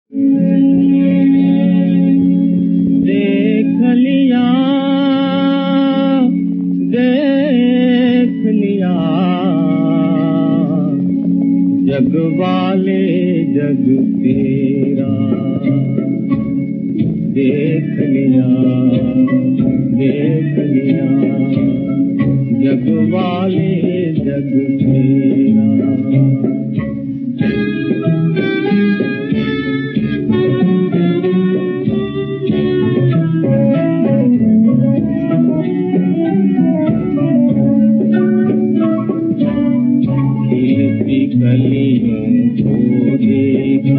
देख लिया, देख लिया, जग वाले जग तेरा। देख लिया, देख लिया, जग वाले जग तेरा। गलियों को देखा,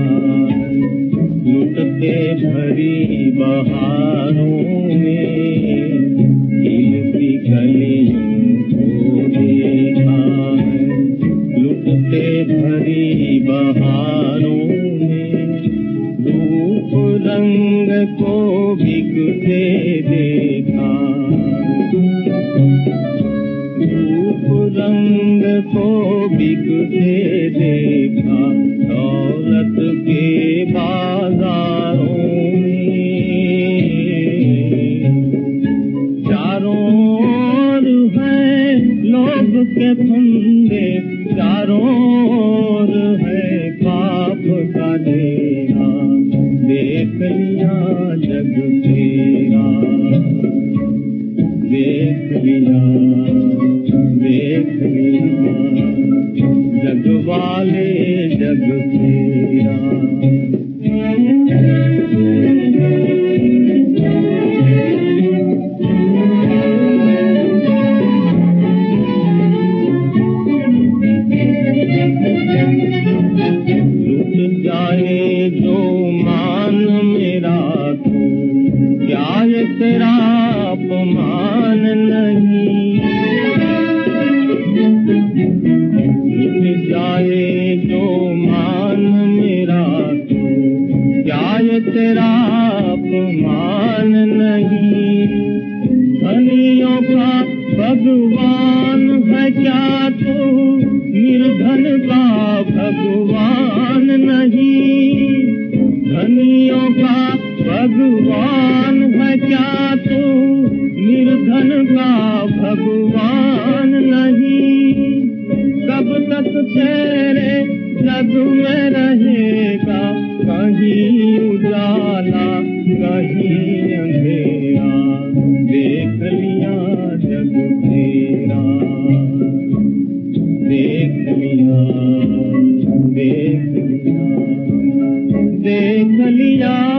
लुटते भरी बहारों में। खिलती गलियों को देखा, लुटते भरी बहारों में। रूप रंग को बिकते देखा, रंग को बिकते देखा। दौलत के बाजारों में चारों ओर है लोभ के फंदे, चारों ओर है पाप का डेरा। देख लिया जग तेरा, देख लिया, देख लिया, जग वाले जग तेरा। लुट जाए जो मान मेरा तो क्या ये तेरा अपमान नहीं। जाए जो मान मेरा तो क्या ये तेरा अपमान नहीं। धनियों का भगवान है क्या तू, निर्धन का भगवान नहीं। धनियों का भगवान है क्या तू, निर्धन का भगवान नहीं। कब तक तेरे जग में रहेगा, कहीं उजाला कहीं अंधेरा। देख लिया जग तेरा, देख लिया, देख लिया, देख लिया।